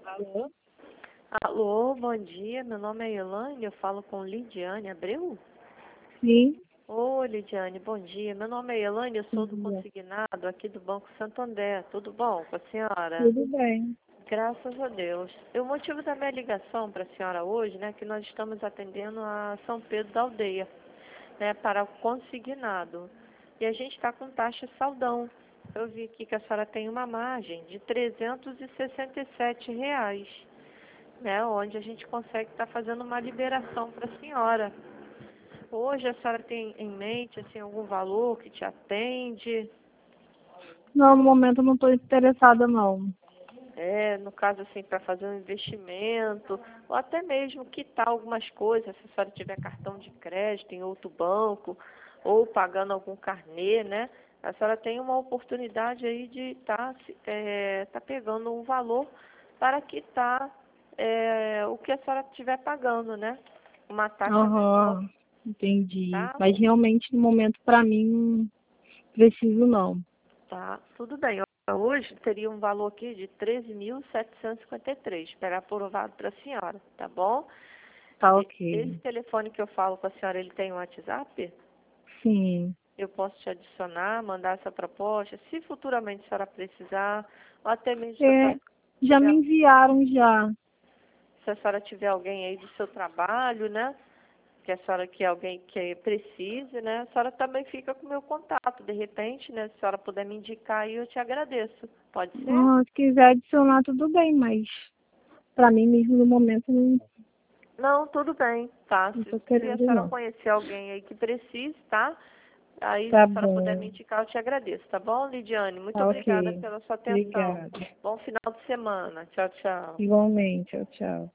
Alô? Alô, bom dia. Meu nome é Elaine, eu falo com Lidiane Abreu. Sim, Ô, Lidiane, bom dia. Meu nome é Elaine, eu sou do dia. consignado aqui do Banco Santander. Tudo bom com a senhora? Tudo bem. Graças a Deus. O motivo da minha ligação para a senhora hoje, né, que nós estamos atendendo a São Pedro da Aldeia, né, para o consignado. E a gente está com taxa saldão. Eu vi aqui que a senhora tem uma margem de R$ 367, né, onde a gente consegue estar fazendo uma liberação para a senhora. Hoje a senhora tem em mente assim, algum valor que te atende? Não, no momento eu não estou interessada, não. No caso assim, para fazer um investimento, ou até mesmo quitar algumas coisas, se a senhora tiver cartão de crédito em outro banco, ou pagando algum carnê, né? A senhora tem uma oportunidade aí de tá pegando um valor para quitar o que a senhora estiver pagando, né? Uma taxa menor, Aham, entendi. tá? Mas realmente, no momento, para mim, não preciso, não. Tá, tudo bem. Hoje teria um valor aqui de 13.753, pegar aprovado para a senhora, tá bom? Tá Esse ok. telefone que eu falo com a senhora, ele tem um WhatsApp? Sim. Eu posso te adicionar, mandar essa proposta, se futuramente a senhora precisar, ou até mesmo se a É, senhora já me tiver, enviaram já. se a senhora tiver alguém aí do seu trabalho, né? Que a senhora quer alguém que precise, né? A senhora também fica com o meu contato. De repente, né? Se a senhora puder me indicar aí, eu te agradeço. Pode ser? Se quiser adicionar, tudo bem, mas para mim mesmo, no momento, não Não, tudo bem, tá? estou Se a querendo, senhora não. conhecer alguém aí que precise, tá? Aí, se Tá a senhora puder me bom. indicar, eu te agradeço, tá bom, Lidiane? Muito Tá obrigada ok. pela sua atenção. Obrigada. Bom final de semana. Tchau, tchau. Igualmente. Tchau, tchau.